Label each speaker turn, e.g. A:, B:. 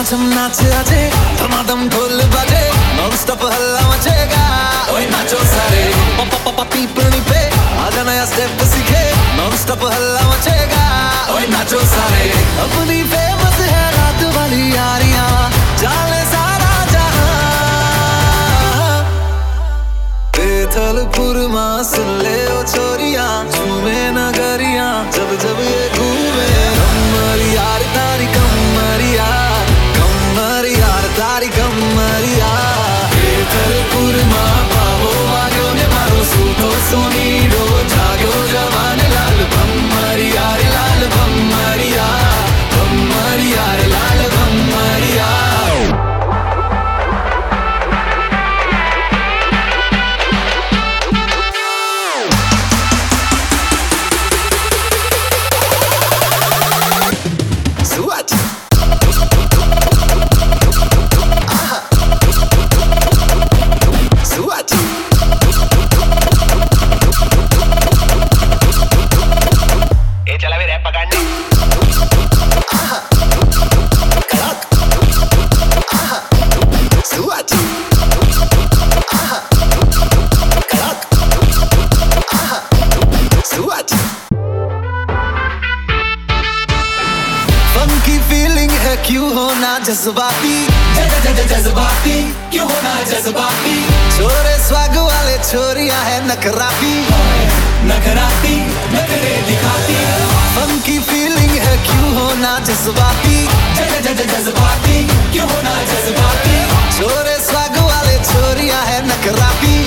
A: झम नाच आजे, धमाधम ढोल बजे, नॉन स्टॉप हल्ला मचेगा। ओए नाचो सारे, पपा पीपनी पे आजा नया स्टेप सीखे, नॉन स्टॉप हल्ला मचेगा। ओए नाचो सारे, अपनी फेमस है रात वाली यारियां, जाले सारा जहां। बेथलपुर मां सुन ले ओ छोरियां, झूमे नगरियां जब जब ये घूमे। कमर यार तारी कमरिया, कमर यार तारी कमरिया। बेथलपुर मां पावो वाग्यो ने मारो सूतो सोनीडो, जाग्यो जवान लाल भम्मरिया रे लाल भम्मरिया, भम्मरिया रे लाल भम्मरिया। क्यों होना जज्बाती, जज्बाती क्यों होना जज्बाती। छोरे स्वाग वाले छोरियां है नखराती, नखराती नखरे दिखाती। फंकी फीलिंग है क्यों होना जज्बाती, जज्बाती क्यों होना जज्बाती। छोरे स्वाग वाले छोरियां है नखराती।